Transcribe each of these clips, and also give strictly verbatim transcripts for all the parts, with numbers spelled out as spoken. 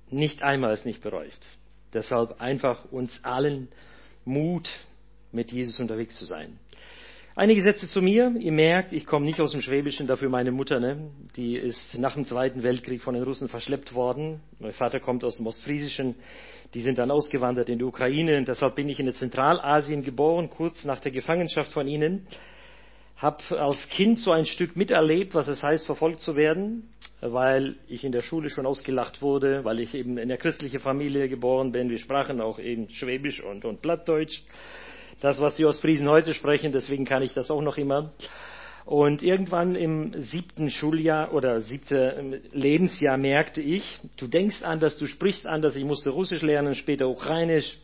nicht einmal es nicht bereut. Deshalb einfach uns allen Mut, mit Jesus unterwegs zu sein. Einige Sätze zu mir. Ihr merkt, ich komme nicht aus dem Schwäbischen, dafür meine Mutter, ne? Die ist nach dem Zweiten Weltkrieg von den Russen verschleppt worden. Mein Vater kommt aus dem Ostfriesischen. Die sind dann ausgewandert in die Ukraine. Und deshalb bin ich in Zentralasien geboren, kurz nach der Gefangenschaft von ihnen. Hab als Kind so ein Stück miterlebt, was es heißt, verfolgt zu werden, weil ich in der Schule schon ausgelacht wurde, weil ich eben in einer christlichen Familie geboren bin. Wir sprachen auch eben Schwäbisch und, und Plattdeutsch. Das, was die Ostfriesen heute sprechen, deswegen kann ich das auch noch immer. Und irgendwann im siebten Schuljahr oder siebten Lebensjahr merkte ich, du denkst anders, du sprichst anders. Ich musste Russisch lernen, später Ukrainisch.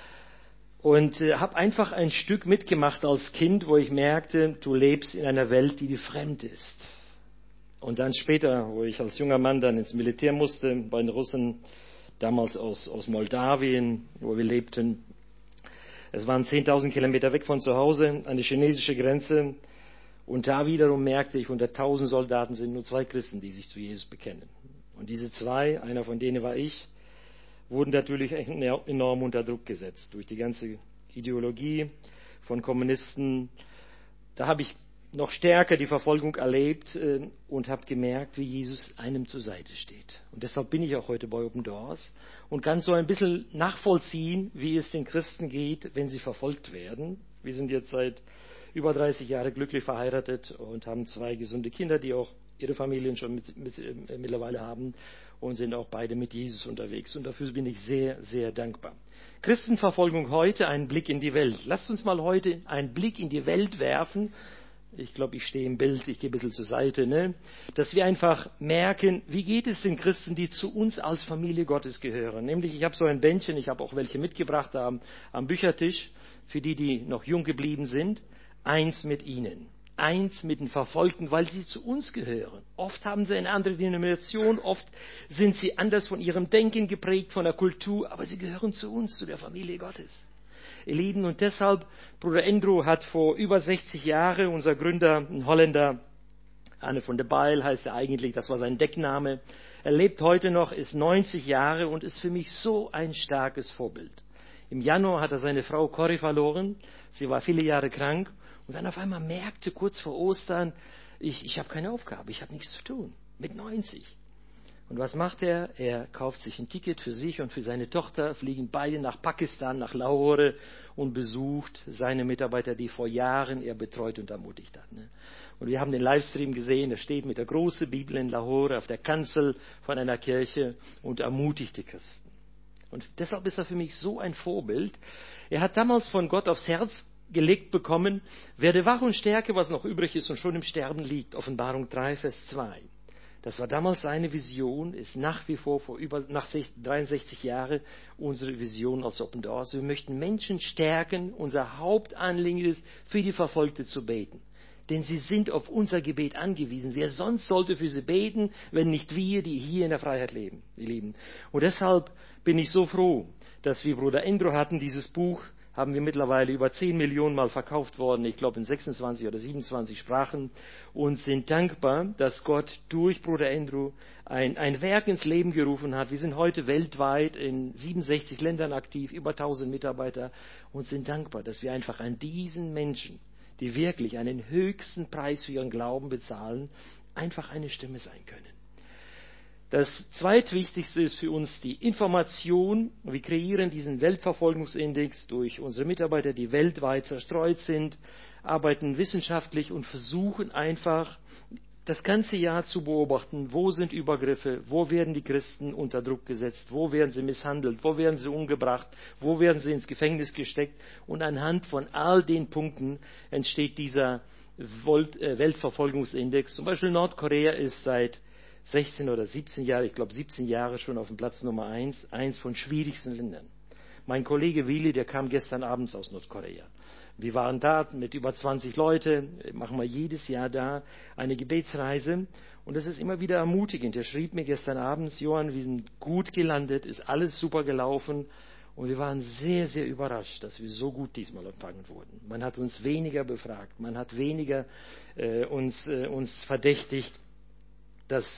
Und äh, habe einfach ein Stück mitgemacht als Kind, wo ich merkte, du lebst in einer Welt, die dir fremd ist. Und dann später, wo ich als junger Mann dann ins Militär musste, bei den Russen, damals aus, aus Moldawien, wo wir lebten. Es waren zehntausend Kilometer weg von zu Hause, an die chinesische Grenze. Und da wiederum merkte ich, unter tausend Soldaten sind nur zwei Christen, die sich zu Jesus bekennen. Und diese zwei, einer von denen war ich, wurden natürlich enorm unter Druck gesetzt durch die ganze Ideologie von Kommunisten. Da habe ich noch stärker die Verfolgung erlebt äh, und habe gemerkt, wie Jesus einem zur Seite steht. Und deshalb bin ich auch heute bei Open Doors und kann so ein bisschen nachvollziehen, wie es den Christen geht, wenn sie verfolgt werden. Wir sind jetzt seit über dreißig Jahren glücklich verheiratet und haben zwei gesunde Kinder, die auch ihre Familien schon mit, mit, äh, mittlerweile haben und sind auch beide mit Jesus unterwegs. Und dafür bin ich sehr, sehr dankbar. Christenverfolgung heute, ein Blick in die Welt. Lasst uns mal heute einen Blick in die Welt werfen. Ich glaube, ich stehe im Bild, ich gehe ein bisschen zur Seite, ne? Dass wir einfach merken, wie geht es den Christen, die zu uns als Familie Gottes gehören. Nämlich, ich habe so ein Bändchen, ich habe auch welche mitgebracht am, am Büchertisch, für die, die noch jung geblieben sind. Eins mit ihnen. Eins mit den Verfolgten, weil sie zu uns gehören. Oft haben sie eine andere Denomination, oft sind sie anders von ihrem Denken geprägt, von der Kultur, aber sie gehören zu uns, zu der Familie Gottes. Ihr Lieben, und deshalb, Bruder Andrew hat vor über sechzig Jahren, unser Gründer, ein Holländer, Anne von der Bijl heißt er eigentlich, das war sein Deckname. Er lebt heute noch, ist neunzig Jahre und ist für mich so ein starkes Vorbild. Im Januar hat er seine Frau Corrie verloren, sie war viele Jahre krank und dann auf einmal merkte, kurz vor Ostern, ich, ich habe keine Aufgabe, ich habe nichts zu tun, mit neunzig. Und was macht er? Er kauft sich ein Ticket für sich und für seine Tochter, fliegen beide nach Pakistan, nach Lahore und besucht seine Mitarbeiter, die vor Jahren er betreut und ermutigt hat. Ne? Und wir haben den Livestream gesehen, er steht mit der großen Bibel in Lahore auf der Kanzel von einer Kirche und ermutigt die Christen. Und deshalb ist er für mich so ein Vorbild. Er hat damals von Gott aufs Herz gelegt bekommen, werde wach und stärke, was noch übrig ist und schon im Sterben liegt. Offenbarung drei, Vers zwei. Das war damals seine Vision, ist nach wie vor, vor über, nach dreiundsechzig Jahren unsere Vision als Open Doors. Wir möchten Menschen stärken. Unser Hauptanliegen ist, für die Verfolgte zu beten. Denn sie sind auf unser Gebet angewiesen. Wer sonst sollte für sie beten, wenn nicht wir, die hier in der Freiheit leben, ihr Lieben. Und deshalb bin ich so froh, dass wir Bruder Andrew hatten, dieses Buch haben wir mittlerweile über zehn Millionen Mal verkauft worden, ich glaube in sechsundzwanzig oder siebenundzwanzig Sprachen und sind dankbar, dass Gott durch Bruder Andrew ein, ein Werk ins Leben gerufen hat. Wir sind heute weltweit in siebenundsechzig Ländern aktiv, über tausend Mitarbeiter und sind dankbar, dass wir einfach an diesen Menschen, die wirklich einen höchsten Preis für ihren Glauben bezahlen, einfach eine Stimme sein können. Das zweitwichtigste ist für uns die Information. Wir kreieren diesen Weltverfolgungsindex durch unsere Mitarbeiter, die weltweit zerstreut sind, arbeiten wissenschaftlich und versuchen einfach das ganze Jahr zu beobachten, wo sind Übergriffe, wo werden die Christen unter Druck gesetzt, wo werden sie misshandelt, wo werden sie umgebracht, wo werden sie ins Gefängnis gesteckt. Und anhand von all den Punkten entsteht dieser Weltverfolgungsindex. Zum Beispiel Nordkorea ist seit sechzehn oder siebzehn Jahre, ich glaube siebzehn Jahre schon auf dem Platz Nummer eins, eins von schwierigsten Ländern. Mein Kollege Willi, der kam gestern abends aus Nordkorea. Wir waren da mit über zwanzig Leute, machen wir jedes Jahr da eine Gebetsreise und das ist immer wieder ermutigend. Er schrieb mir gestern abends, Johann, wir sind gut gelandet, ist alles super gelaufen und wir waren sehr, sehr überrascht, dass wir so gut diesmal empfangen wurden. Man hat uns weniger befragt, man hat weniger äh, uns, äh, uns verdächtigt, dass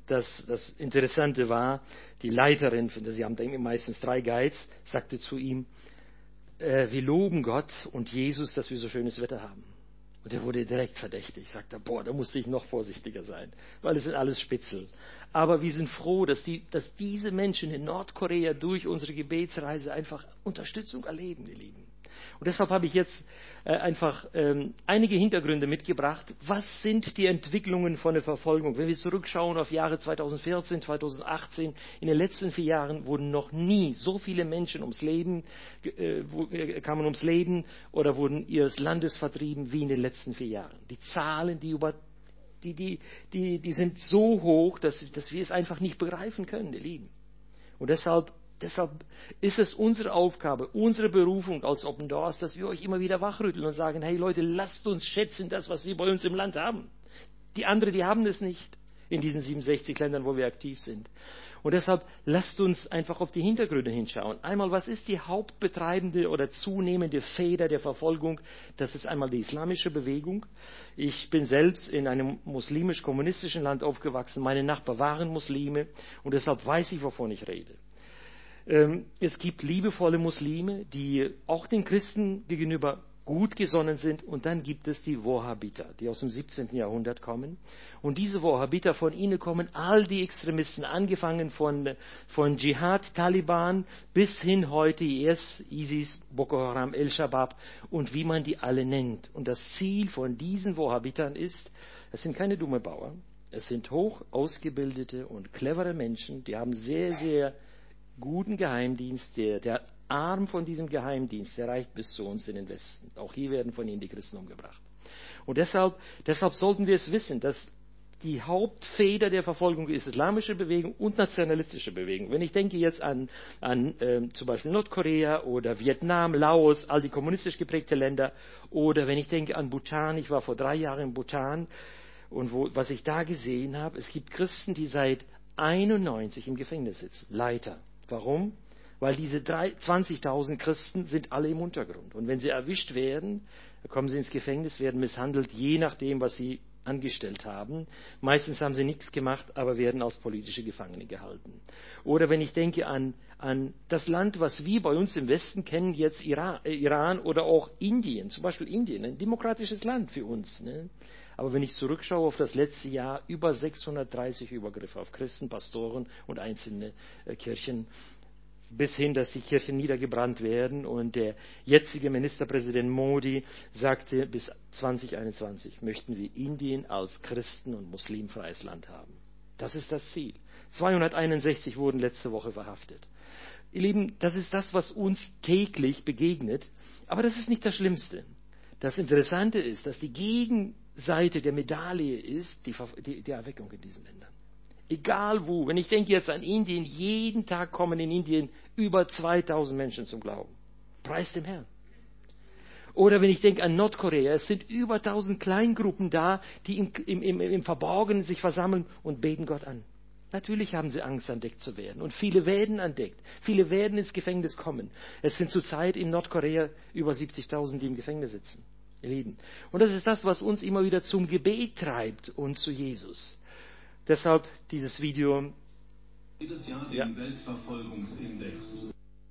das, das Interessante war, die Leiterin, sie haben meistens drei Guides, sagte zu ihm, äh, wir loben Gott und Jesus, dass wir so schönes Wetter haben. Und er wurde direkt verdächtig, sagte, boah, da musste ich noch vorsichtiger sein, weil es sind alles Spitzel. Aber wir sind froh, dass, die, dass diese Menschen in Nordkorea durch unsere Gebetsreise einfach Unterstützung erleben, ihr Lieben. Und deshalb habe ich jetzt äh, einfach ähm, einige Hintergründe mitgebracht. Was sind die Entwicklungen von der Verfolgung? Wenn wir zurückschauen auf Jahre zweitausendvierzehn, zweitausendachtzehn, in den letzten vier Jahren wurden noch nie so viele Menschen ums Leben, äh, kamen ums Leben oder wurden ihres Landes vertrieben wie in den letzten vier Jahren. Die Zahlen, die über Die, die, die, die sind so hoch, dass, dass wir es einfach nicht begreifen können, ihr Lieben. Und deshalb, deshalb ist es unsere Aufgabe, unsere Berufung als Open Doors, dass wir euch immer wieder wachrütteln und sagen, hey Leute, lasst uns schätzen das, was wir bei uns im Land haben. Die anderen, die haben es nicht in diesen siebenundsechzig Ländern, wo wir aktiv sind. Und deshalb lasst uns einfach auf die Hintergründe hinschauen. Einmal, was ist die hauptbetreibende oder zunehmende Feder der Verfolgung? Das ist einmal die islamische Bewegung. Ich bin selbst in einem muslimisch-kommunistischen Land aufgewachsen. Meine Nachbarn waren Muslime und deshalb weiß ich, wovon ich rede. Es gibt liebevolle Muslime, die auch den Christen gegenüber gut gesonnen sind. Und dann gibt es die Wahhabiter, die aus dem siebzehnten Jahrhundert kommen. Und diese Wahhabiter, von ihnen kommen all die Extremisten, angefangen von, von Dschihad, Taliban, bis hin heute I S, ISIS, Boko Haram, El-Shabaab und wie man die alle nennt. Und das Ziel von diesen Wahhabitern ist, es sind keine dumme Bauern, es sind hoch ausgebildete und clevere Menschen, die haben sehr, sehr guten Geheimdienst, der, der Arm von diesem Geheimdienst, der reicht bis zu uns in den Westen. Auch hier werden von ihnen die Christen umgebracht. Und deshalb, deshalb sollten wir es wissen, dass die Hauptfeder der Verfolgung ist islamische Bewegung und nationalistische Bewegung. Wenn ich denke jetzt an, an ähm, zum Beispiel Nordkorea oder Vietnam, Laos, all die kommunistisch geprägte Länder, oder wenn ich denke an Bhutan, ich war vor drei Jahren in Bhutan und wo, was ich da gesehen habe, es gibt Christen, die seit einundneunzig im Gefängnis sitzen, Leiter. Warum? Weil diese zwanzigtausend Christen sind alle im Untergrund. Und wenn sie erwischt werden, kommen sie ins Gefängnis, werden misshandelt, je nachdem, was sie angestellt haben. Meistens haben sie nichts gemacht, aber werden als politische Gefangene gehalten. Oder wenn ich denke an, an das Land, was wir bei uns im Westen kennen, jetzt Iran, äh, Iran oder auch Indien, zum Beispiel Indien, ein demokratisches Land für uns. Ne? Aber wenn ich zurückschaue auf das letzte Jahr, über sechshundertdreißig Übergriffe auf Christen, Pastoren und einzelne äh, Kirchen, bis hin, dass die Kirchen niedergebrannt werden. Und der jetzige Ministerpräsident Modi sagte, bis zwanzig einundzwanzig möchten wir Indien als Christen- und muslimfreies Land haben. Das ist das Ziel. zweihunderteinundsechzig wurden letzte Woche verhaftet. Ihr Lieben, das ist das, was uns täglich begegnet. Aber das ist nicht das Schlimmste. Das Interessante ist, dass die Gegenseite der Medaille ist die, die, die Erweckung in diesen Ländern. Egal wo. Wenn ich denke jetzt an Indien, jeden Tag kommen in Indien über zweitausend Menschen zum Glauben. Preis dem Herrn. Oder wenn ich denke an Nordkorea, es sind über tausend Kleingruppen da, die im, im, im, im Verborgenen sich versammeln und beten Gott an. Natürlich haben sie Angst, entdeckt zu werden. Und viele werden entdeckt. Viele werden ins Gefängnis kommen. Es sind zurzeit in Nordkorea über siebzigtausend, die im Gefängnis sitzen. Ihr Lieben. Und das ist das, was uns immer wieder zum Gebet treibt und zu Jesus. Deshalb dieses Video. Jedes Jahr den ja. Weltverfolgungsindex.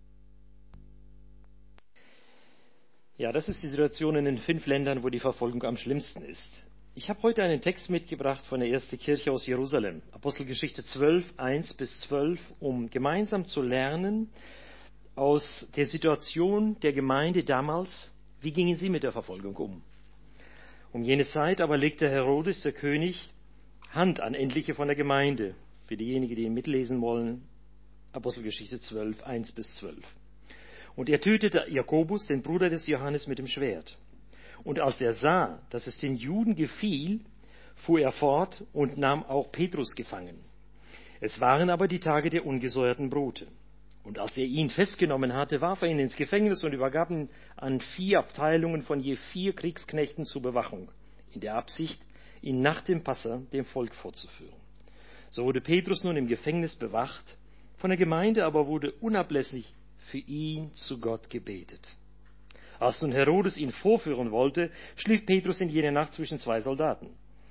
Ja, das ist die Situation in den fünf Ländern, wo die Verfolgung am schlimmsten ist. Ich habe heute einen Text mitgebracht von der ersten Kirche aus Jerusalem, Apostelgeschichte zwölf, eins bis zwölf, um gemeinsam zu lernen aus der Situation der Gemeinde damals, wie gingen sie mit der Verfolgung um. Um jene Zeit aber legte Herodes, der König, Hand an etliche von der Gemeinde. Für diejenigen, die mitlesen wollen, Apostelgeschichte zwölf, eins bis zwölf. Und er tötete Jakobus, den Bruder des Johannes, mit dem Schwert. Und als er sah, dass es den Juden gefiel, fuhr er fort und nahm auch Petrus gefangen. Es waren aber die Tage der ungesäuerten Brote. Und als er ihn festgenommen hatte, warf er ihn ins Gefängnis und übergab ihn an vier Abteilungen von je vier Kriegsknechten zur Bewachung, in der Absicht, ihn nach dem Passa dem Volk vorzuführen. So wurde Petrus nun im Gefängnis bewacht, von der Gemeinde aber wurde unablässig für ihn zu Gott gebetet. Als nun Herodes ihn vorführen wollte, schlief Petrus in jener Nacht zwischen zwei Soldaten.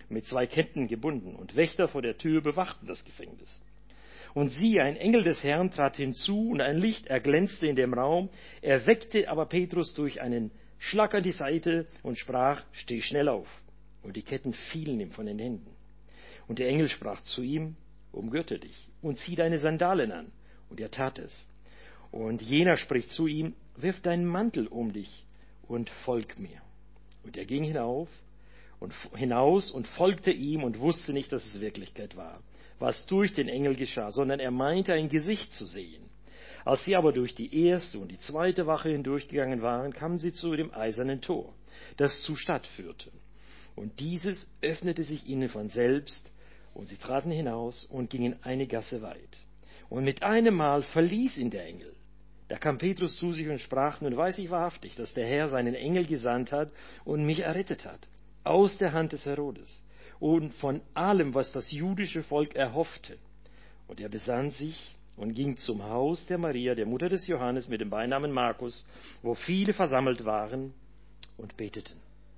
mit zwei Ketten gebunden, und Wächter vor der Tür bewachten das Gefängnis. Und siehe, ein Engel des Herrn trat hinzu, und ein Licht erglänzte in dem Raum. Er weckte aber Petrus durch einen Schlag an die Seite und sprach: Steh schnell auf. Und die Ketten fielen ihm von den Händen. Und der Engel sprach zu ihm: Umgürte dich und zieh deine Sandalen an. Und er tat es. Und jener spricht zu ihm: Wirf deinen Mantel um dich und folg mir. Und er ging hinauf und hinaus und folgte ihm und wusste nicht, dass es Wirklichkeit war, was durch den Engel geschah, sondern er meinte, ein Gesicht zu sehen. Als sie aber durch die erste und die zweite Wache hindurchgegangen waren, kamen sie zu dem eisernen Tor, das zur Stadt führte. Und dieses öffnete sich ihnen von selbst, und sie traten hinaus und gingen eine Gasse weit. Und mit einem Mal verließ ihn der Engel. Da kam Petrus zu sich und sprach: Nun weiß ich wahrhaftig, dass der Herr seinen Engel gesandt hat und mich errettet hat, aus der Hand des Herodes und von allem, was das jüdische Volk erhoffte. Und er besann sich und ging zum Haus der Maria, der Mutter des Johannes, mit dem Beinamen Markus, wo viele versammelt waren und beteten.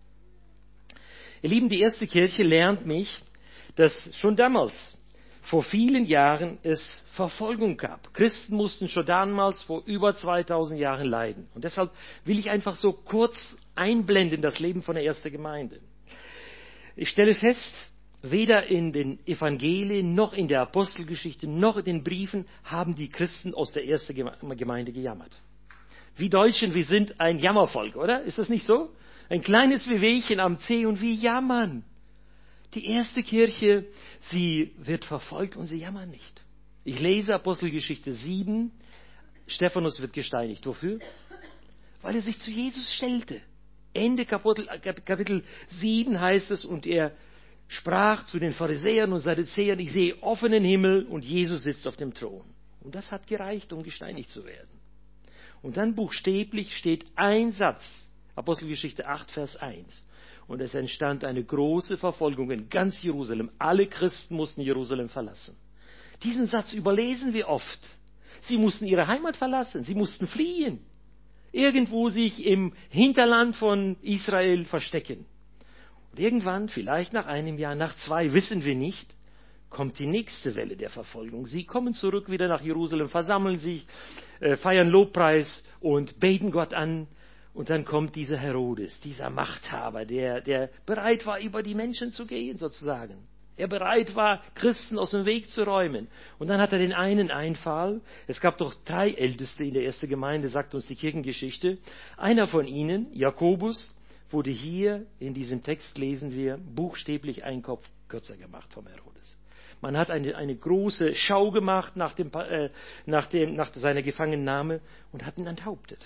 Ihr Lieben, die erste Kirche lernt mich, dass schon damals, vor vielen Jahren, es Verfolgung gab. Christen mussten schon damals vor über zweitausend Jahren leiden. Und deshalb will ich einfach so kurz einblenden das Leben von der ersten Gemeinde. Ich stelle fest, weder in den Evangelien noch in der Apostelgeschichte noch in den Briefen haben die Christen aus der ersten Gemeinde gejammert. Wir Deutschen, wir sind ein Jammervolk, oder? Ist das nicht so? Ein kleines Wehwehchen am Zeh und wir jammern. Die erste Kirche, sie wird verfolgt und sie jammern nicht. Ich lese Apostelgeschichte sieben, Stephanus wird gesteinigt. Wofür? Weil er sich zu Jesus stellte. Ende Kapitel, Kapitel sieben heißt es: Und er sprach zu den Pharisäern und Sadduzäern: Ich sehe offenen Himmel und Jesus sitzt auf dem Thron. Und das hat gereicht, um gesteinigt zu werden. Und dann buchstäblich steht ein Satz, Apostelgeschichte acht, Vers eins. Und es entstand eine große Verfolgung in ganz Jerusalem. Alle Christen mussten Jerusalem verlassen. Diesen Satz überlesen wir oft. Sie mussten ihre Heimat verlassen. Sie mussten fliehen. Irgendwo sich im Hinterland von Israel verstecken. Und irgendwann, vielleicht nach einem Jahr, nach zwei, wissen wir nicht, kommt die nächste Welle der Verfolgung. Sie kommen zurück wieder nach Jerusalem, versammeln sich, äh, feiern Lobpreis und beten Gott an. Und dann kommt dieser Herodes, dieser Machthaber, der, der bereit war, über die Menschen zu gehen, sozusagen. Er bereit war, Christen aus dem Weg zu räumen. Und dann hat er den einen Einfall. Es gab doch drei Älteste in der ersten Gemeinde, sagt uns die Kirchengeschichte. Einer von ihnen, Jakobus, wurde hier, in diesem Text lesen wir, buchstäblich einen Kopf kürzer gemacht vom Herodes. Man hat eine, eine große Schau gemacht nach, dem, äh, nach, dem, nach seiner Gefangennahme und hat ihn enthauptet.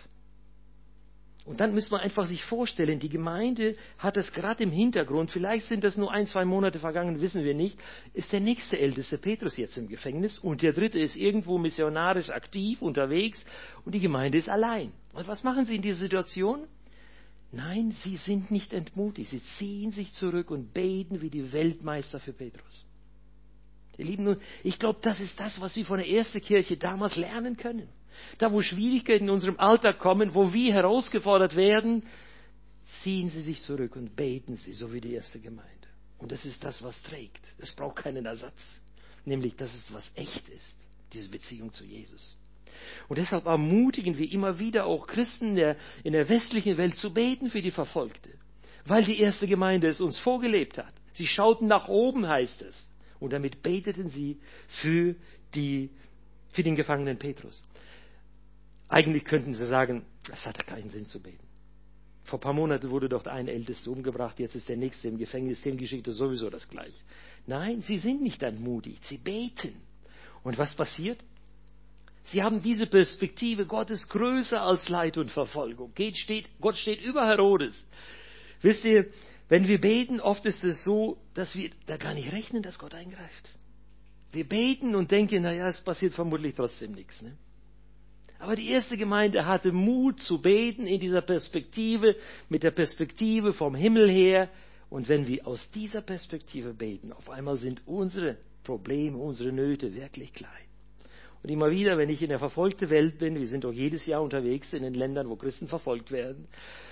Und dann müssen wir einfach sich vorstellen, die Gemeinde hat es gerade im Hintergrund, vielleicht sind das nur ein, zwei Monate vergangen, wissen wir nicht, ist der nächste Älteste Petrus jetzt im Gefängnis und der dritte ist irgendwo missionarisch aktiv unterwegs und die Gemeinde ist allein. Und was machen sie in dieser Situation? Nein, sie sind nicht entmutigt, sie ziehen sich zurück und beten wie die Weltmeister für Petrus. Ihr Lieben, ich glaube, das ist das, was wir von der ersten Kirche damals lernen können. Da, wo Schwierigkeiten in unserem Alltag kommen, wo wir herausgefordert werden, ziehen sie sich zurück und beten sie, so wie die erste Gemeinde. Und das ist das, was trägt. Es braucht keinen Ersatz. Nämlich, das ist, was echt ist, diese Beziehung zu Jesus. Und deshalb ermutigen wir immer wieder auch Christen in der, in der westlichen Welt zu beten für die Verfolgte. Weil die erste Gemeinde es uns vorgelebt hat. Sie schauten nach oben, heißt es. Und damit beteten sie für, die, für den gefangenen Petrus. Eigentlich könnten sie sagen, es hatte keinen Sinn zu beten. Vor ein paar Monaten wurde dort ein Ältester umgebracht, jetzt ist der Nächste im Gefängnis, dem geschieht sowieso das Gleiche. Nein, sie sind nicht entmutigt, sie beten. Und was passiert? Sie haben diese Perspektive, Gott ist größer als Leid und Verfolgung. Geht, steht, Gott steht über Herodes. Wisst ihr, wenn wir beten, oft ist es so, dass wir da gar nicht rechnen, dass Gott eingreift. Wir beten und denken, naja, es passiert vermutlich trotzdem nichts. Ne? Aber die erste Gemeinde hatte Mut zu beten in dieser Perspektive, mit der Perspektive vom Himmel her. Und wenn wir aus dieser Perspektive beten, auf einmal sind unsere Probleme, unsere Nöte wirklich klein. Und immer wieder, wenn ich in der verfolgten Welt bin, wir sind doch jedes Jahr unterwegs in den Ländern, wo Christen verfolgt werden,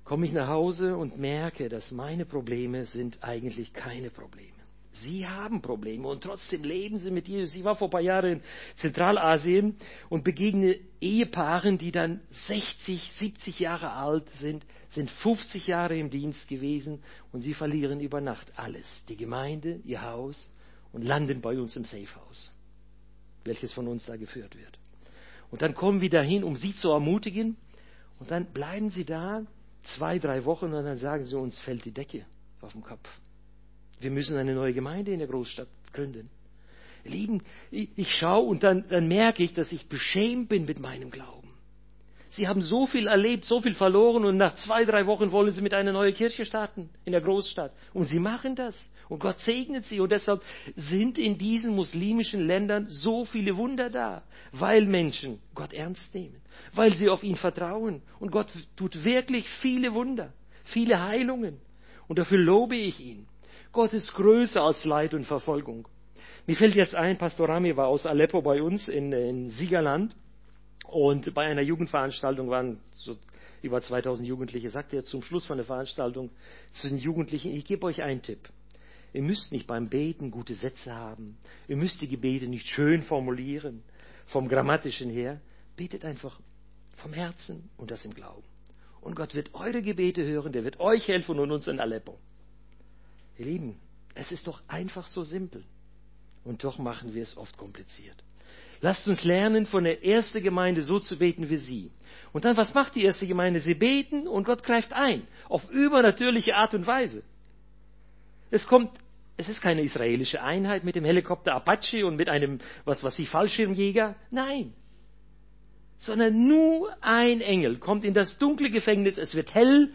komme ich nach Hause und merke, dass meine Probleme sind eigentlich keine Probleme. Sie haben Probleme und trotzdem leben sie mit Jesus. Ich war vor ein paar Jahren in Zentralasien und begegne Ehepaaren, die dann sechzig, siebzig Jahre alt sind, sind fünfzig Jahre im Dienst gewesen und sie verlieren über Nacht alles. Die Gemeinde, ihr Haus und landen bei uns im Safehouse, welches von uns da geführt wird. Und dann kommen wir dahin, um sie zu ermutigen und dann bleiben sie da zwei, drei Wochen und dann sagen sie, uns fällt die Decke auf den Kopf. Wir müssen eine neue Gemeinde in der Großstadt gründen. Ihr Lieben, ich, ich schaue und dann, dann merke ich, dass ich beschämt bin mit meinem Glauben. Sie haben so viel erlebt, so viel verloren und nach zwei, drei Wochen wollen sie mit einer neuen Kirche starten in der Großstadt. Und sie machen das. Und Gott segnet sie. Und deshalb sind in diesen muslimischen Ländern so viele Wunder da, weil Menschen Gott ernst nehmen, weil sie auf ihn vertrauen. Und Gott tut wirklich viele Wunder, viele Heilungen. Und dafür lobe ich ihn. Gott ist größer als Leid und Verfolgung. Mir fällt jetzt ein, Pastor Rami war aus Aleppo bei uns in, in Siegerland und bei einer Jugendveranstaltung waren so über zweitausend Jugendliche, sagte er zum Schluss von der Veranstaltung zu den Jugendlichen, ich gebe euch einen Tipp. Ihr müsst nicht beim Beten gute Sätze haben. Ihr müsst die Gebete nicht schön formulieren, vom Grammatischen her. Betet einfach vom Herzen und das im Glauben. Und Gott wird eure Gebete hören, der wird euch helfen und uns in Aleppo. Ihr Lieben, es ist doch einfach so simpel. Und doch machen wir es oft kompliziert. Lasst uns lernen, von der ersten Gemeinde so zu beten wie sie. Und dann, was macht die erste Gemeinde? Sie beten und Gott greift ein. Auf übernatürliche Art und Weise. Es kommt, es ist keine israelische Einheit mit dem Helikopter Apache und mit einem, was weiß ich, Fallschirmjäger. Nein. Sondern nur ein Engel kommt in das dunkle Gefängnis. Es wird hell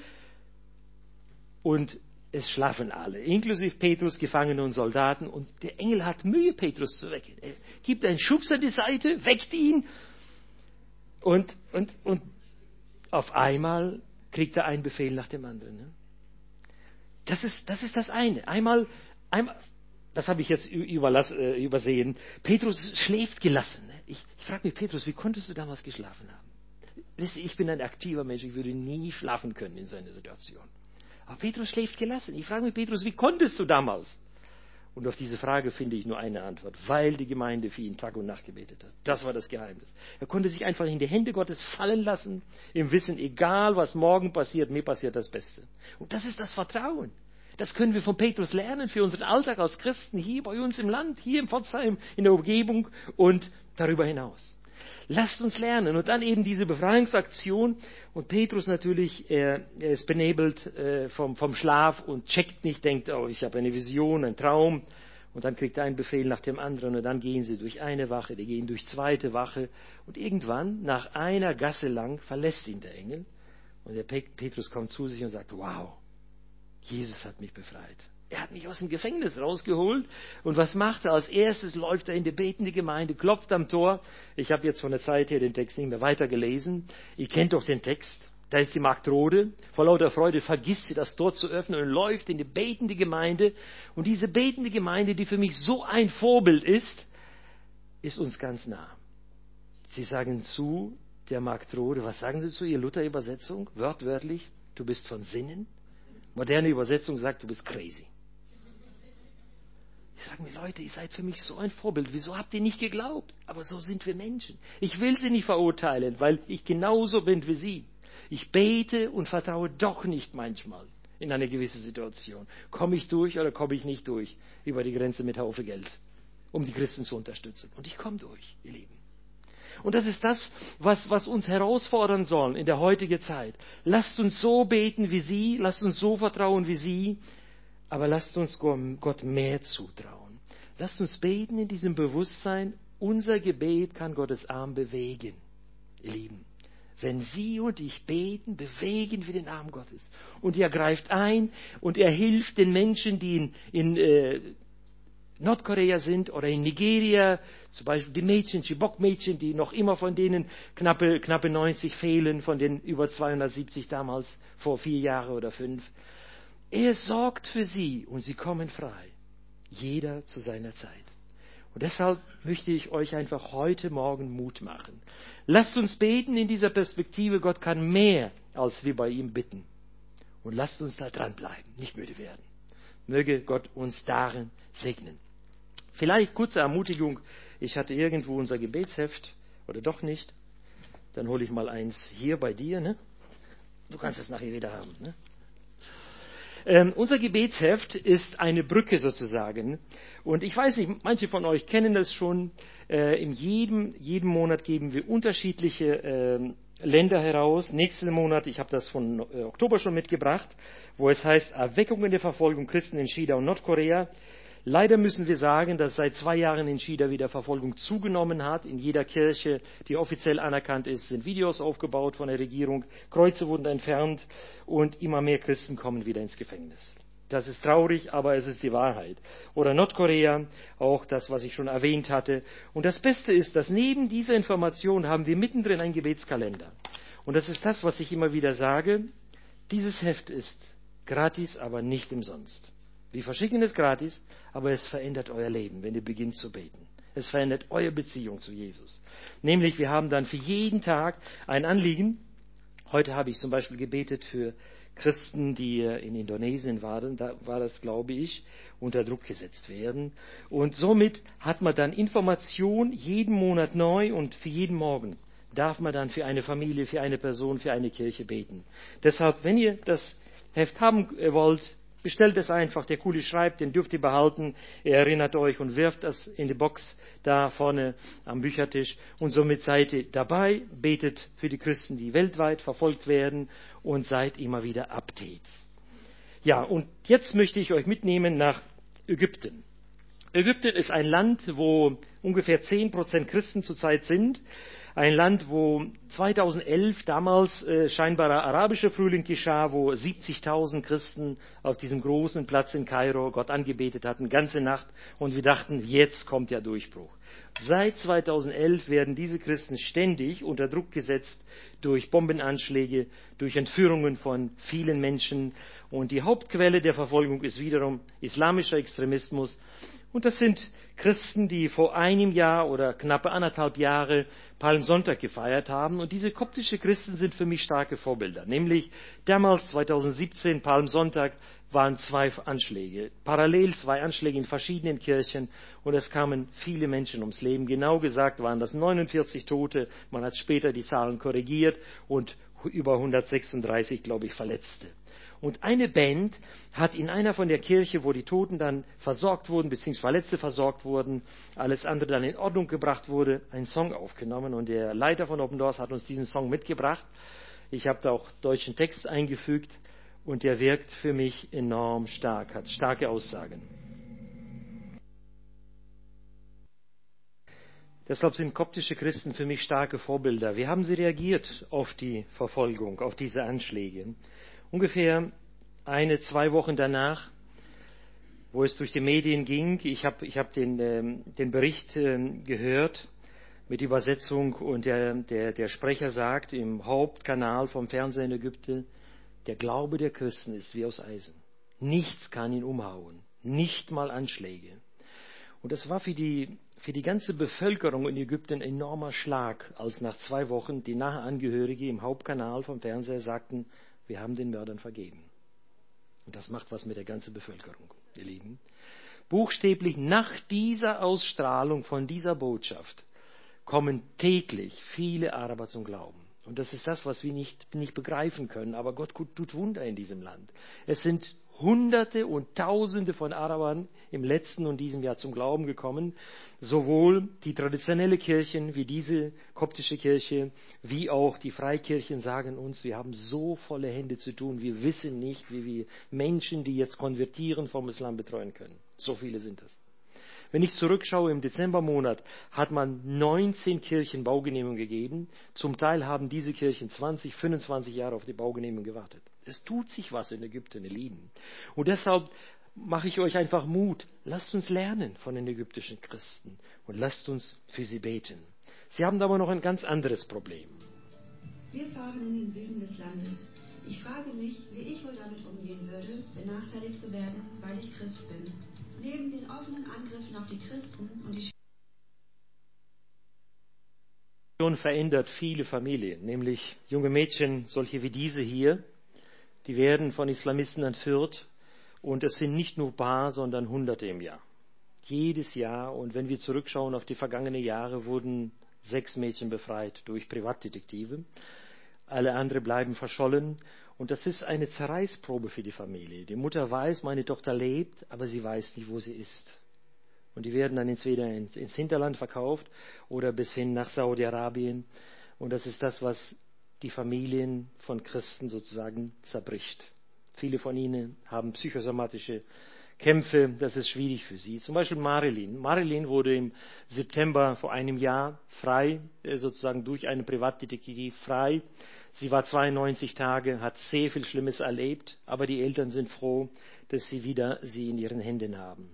und es schlafen alle, inklusive Petrus, Gefangene und Soldaten. Und der Engel hat Mühe, Petrus zu wecken. Er gibt einen Schubs an die Seite, weckt ihn. Und, und, und auf einmal kriegt er einen Befehl nach dem anderen. Ne? Das ist, das ist das eine. Einmal, einmal das habe ich jetzt überlass, äh, übersehen. Petrus schläft gelassen. Ne? Ich, ich frage mich, Petrus, wie konntest du damals geschlafen haben? Wisst ihr, ich bin ein aktiver Mensch, ich würde nie schlafen können in so einer Situation. Aber Petrus schläft gelassen. Ich frage mich, Petrus, wie konntest du damals? Und auf diese Frage finde ich nur eine Antwort. Weil die Gemeinde für ihn Tag und Nacht gebetet hat. Das war das Geheimnis. Er konnte sich einfach in die Hände Gottes fallen lassen, im Wissen, egal was morgen passiert, mir passiert das Beste. Und das ist das Vertrauen. Das können wir von Petrus lernen für unseren Alltag als Christen hier bei uns im Land, hier in Pforzheim, in der Umgebung und darüber hinaus. Lasst uns lernen. Und dann eben diese Befreiungsaktion. Und Petrus natürlich, er, er ist benebelt äh, vom, vom Schlaf und checkt nicht, denkt, oh, ich habe eine Vision, einen Traum. Und dann kriegt er einen Befehl nach dem anderen. Und dann gehen sie durch eine Wache, die gehen durch zweite Wache. Und irgendwann, nach einer Gasse lang, verlässt ihn der Engel. Und der Petrus kommt zu sich und sagt, wow, Jesus hat mich befreit. Er hat mich aus dem Gefängnis rausgeholt. Und was macht er? Als erstes läuft er in die betende Gemeinde, klopft am Tor. Ich habe jetzt von der Zeit her den Text nicht mehr weitergelesen. Ihr kennt doch den Text. Da ist die Magd Rode. Vor lauter Freude vergisst sie, das Tor zu öffnen und läuft in die betende Gemeinde. Und diese betende Gemeinde, die für mich so ein Vorbild ist, ist uns ganz nah. Sie sagen zu der Magd Rode, was sagen Sie zu ihr Luther-Übersetzung? Wörtwörtlich, du bist von Sinnen. Moderne Übersetzung sagt, du bist crazy. Ich sage mir, Leute, ihr seid für mich so ein Vorbild. Wieso habt ihr nicht geglaubt? Aber so sind wir Menschen. Ich will sie nicht verurteilen, weil ich genauso bin wie sie. Ich bete und vertraue doch nicht manchmal in eine gewisse Situation. Komme ich durch oder komme ich nicht durch über die Grenze mit Haufe Geld, um die Christen zu unterstützen. Und ich komme durch, ihr Lieben. Und das ist das, was, was uns herausfordern soll in der heutigen Zeit. Lasst uns so beten wie sie, lasst uns so vertrauen wie sie, aber lasst uns Gott mehr zutrauen. Lasst uns beten in diesem Bewusstsein, unser Gebet kann Gottes Arm bewegen, ihr Lieben. Wenn Sie und ich beten, bewegen wir den Arm Gottes. Und er greift ein und er hilft den Menschen, die in, in äh, Nordkorea sind oder in Nigeria, zum Beispiel die Mädchen, Chibok-Mädchen, die noch immer von denen knappe, knappe neunzig fehlen, von den über zweihundertsiebzig damals, vor vier Jahren oder fünf. Er sorgt für sie und sie kommen frei. Jeder zu seiner Zeit. Und deshalb möchte ich euch einfach heute Morgen Mut machen. Lasst uns beten in dieser Perspektive, Gott kann mehr, als wir bei ihm bitten. Und lasst uns da dranbleiben, nicht müde werden. Möge Gott uns darin segnen. Vielleicht kurze Ermutigung. Ich hatte irgendwo unser Gebetsheft, oder doch nicht. Dann hole ich mal eins hier bei dir. Ne? Du kannst es nachher wieder haben. Ne? Ähm, unser Gebetsheft ist eine Brücke sozusagen. Und ich weiß nicht, manche von euch kennen das schon. Äh, in jedem, jedem Monat geben wir unterschiedliche äh, Länder heraus. Nächsten Monat, ich habe das von äh, Oktober schon mitgebracht, wo es heißt Erweckung in der Verfolgung Christen in China und Nordkorea. Leider müssen wir sagen, dass seit zwei Jahren in China wieder Verfolgung zugenommen hat. In jeder Kirche, die offiziell anerkannt ist, sind Videos aufgebaut von der Regierung, Kreuze wurden entfernt und immer mehr Christen kommen wieder ins Gefängnis. Das ist traurig, aber es ist die Wahrheit. Oder Nordkorea, auch das, was ich schon erwähnt hatte. Und das Beste ist, dass neben dieser Information haben wir mittendrin einen Gebetskalender. Und das ist das, was ich immer wieder sage. Dieses Heft ist gratis, aber nicht umsonst. Wir verschicken es gratis, aber es verändert euer Leben, wenn ihr beginnt zu beten. Es verändert eure Beziehung zu Jesus. Nämlich, wir haben dann für jeden Tag ein Anliegen. Heute habe ich zum Beispiel gebetet für Christen, die in Indonesien waren, da war das, glaube ich, unter Druck gesetzt werden. Und somit hat man dann Information jeden Monat neu und für jeden Morgen darf man dann für eine Familie, für eine Person, für eine Kirche beten. Deshalb, wenn ihr das Heft haben wollt, bestellt es einfach, der Kuli schreibt, den dürft ihr behalten. Er erinnert euch und wirft das in die Box da vorne am Büchertisch. Und somit seid ihr dabei, betet für die Christen, die weltweit verfolgt werden und seid immer wieder update. Ja, und jetzt möchte ich euch mitnehmen nach Ägypten. Ägypten ist ein Land, wo ungefähr zehn Prozent Christen zurzeit sind. Ein Land, wo zweitausendelf damals äh, scheinbarer arabischer Frühling geschah, wo siebzigtausend Christen auf diesem großen Platz in Kairo Gott angebetet hatten, ganze Nacht. Und wir dachten, jetzt kommt der Durchbruch. Seit zweitausendelf werden diese Christen ständig unter Druck gesetzt durch Bombenanschläge, durch Entführungen von vielen Menschen. Und die Hauptquelle der Verfolgung ist wiederum islamischer Extremismus. Und das sind Christen, die vor einem Jahr oder knappe anderthalb Jahre Palmsonntag gefeiert haben. Und diese koptische Christen sind für mich starke Vorbilder. Nämlich damals, zweitausendsiebzehn, Palmsonntag, waren zwei Anschläge. Parallel zwei Anschläge in verschiedenen Kirchen. Und es kamen viele Menschen ums Leben. Genau gesagt waren das neunundvierzig Tote. Man hat später die Zahlen korrigiert. Und über hundertsechsunddreißig, glaube ich, Verletzte. Und eine Band hat in einer von der Kirche, wo die Toten dann versorgt wurden, beziehungsweise Verletzte versorgt wurden, alles andere dann in Ordnung gebracht wurde, einen Song aufgenommen. Und der Leiter von Open Doors hat uns diesen Song mitgebracht. Ich habe da auch deutschen Text eingefügt und der wirkt für mich enorm stark, hat starke Aussagen. Deshalb sind koptische Christen für mich starke Vorbilder. Wie haben sie reagiert auf die Verfolgung, auf diese Anschläge? Ungefähr eine, zwei Wochen danach, wo es durch die Medien ging, ich habe ich hab den, ähm, den Bericht ähm, gehört mit Übersetzung und der, der, der Sprecher sagt im Hauptkanal vom Fernsehen in Ägypten, der Glaube der Christen ist wie aus Eisen. Nichts kann ihn umhauen, nicht mal Anschläge. Und das war für die, für die ganze Bevölkerung in Ägypten ein enormer Schlag, als nach zwei Wochen die nahe Angehörige im Hauptkanal vom Fernseher sagten, wir haben den Mördern vergeben. Und das macht was mit der ganzen Bevölkerung, ihr Lieben. Buchstäblich nach dieser Ausstrahlung von dieser Botschaft kommen täglich viele Araber zum Glauben. Und das ist das, was wir nicht, nicht begreifen können. Aber Gott tut Wunder in diesem Land. Es sind Hunderte und Tausende von Arabern im letzten und diesem Jahr zum Glauben gekommen. Sowohl die traditionelle Kirchen wie diese koptische Kirche, wie auch die Freikirchen sagen uns, wir haben so volle Hände zu tun. Wir wissen nicht, wie wir Menschen, die jetzt konvertieren, vom Islam betreuen können. So viele sind es. Wenn ich zurückschaue, im Dezembermonat hat man neunzehn Kirchen Baugenehmigungen gegeben. Zum Teil haben diese Kirchen zwanzig, fünfundzwanzig Jahre auf die Baugenehmigung gewartet. Es tut sich was in Ägypten, ihr Lieben. Und deshalb mache ich euch einfach Mut. Lasst uns lernen von den ägyptischen Christen und lasst uns für sie beten. Sie haben aber noch ein ganz anderes Problem. Wir fahren in den Süden des Landes. Ich frage mich, wie ich wohl damit umgehen würde, benachteiligt zu werden, weil ich Christ bin. Neben den offenen Angriffen auf die Christen und die verändert viele Familien, nämlich junge Mädchen, solche wie diese hier, die werden von Islamisten entführt und es sind nicht nur ein paar, sondern Hunderte im Jahr. Jedes Jahr, und wenn wir zurückschauen auf die vergangenen Jahre, wurden sechs Mädchen befreit durch Privatdetektive. Alle anderen bleiben verschollen und das ist eine Zerreißprobe für die Familie. Die Mutter weiß, meine Tochter lebt, aber sie weiß nicht, wo sie ist. Und die werden dann entweder ins Hinterland verkauft oder bis hin nach Saudi-Arabien. Und das ist das, was die Familien von Christen sozusagen zerbricht. Viele von ihnen haben psychosomatische Kämpfe, das ist schwierig für sie. Zum Beispiel Marilyn. Marilyn wurde im September vor einem Jahr frei, sozusagen durch einen Privatdetektiv frei. Sie war zweiundneunzig Tage, hat sehr viel Schlimmes erlebt, aber die Eltern sind froh, dass sie wieder sie in ihren Händen haben.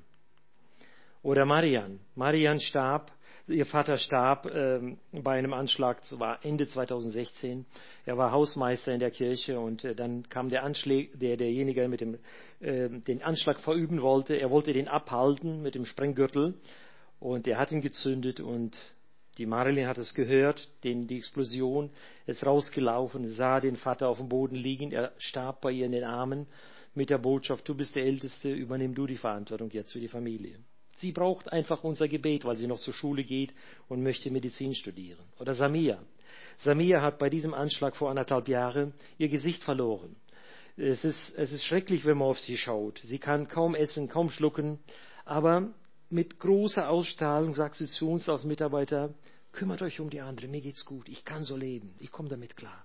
Oder Marian. Marian starb, ihr Vater starb äh, bei einem Anschlag, das war Ende zweitausendsechzehn. Er war Hausmeister in der Kirche und äh, dann kam der Anschlag, der derjenige mit dem äh, den Anschlag verüben wollte. Er wollte den abhalten mit dem Sprenggürtel und er hat ihn gezündet und die Marilyn hat es gehört, den, die Explosion, ist rausgelaufen, sah den Vater auf dem Boden liegen, er starb bei ihr in den Armen mit der Botschaft: Du bist der Älteste, übernimm du die Verantwortung jetzt für die Familie. Sie braucht einfach unser Gebet, weil sie noch zur Schule geht und möchte Medizin studieren. Oder Samia. Samia hat bei diesem Anschlag vor anderthalb Jahren ihr Gesicht verloren. Es ist, es ist schrecklich, wenn man auf sie schaut. Sie kann kaum essen, kaum schlucken, aber mit großer Ausstrahlung sagt sie zu uns als Mitarbeiter: Kümmert euch um die anderen, mir geht's gut, ich kann so leben, ich komme damit klar.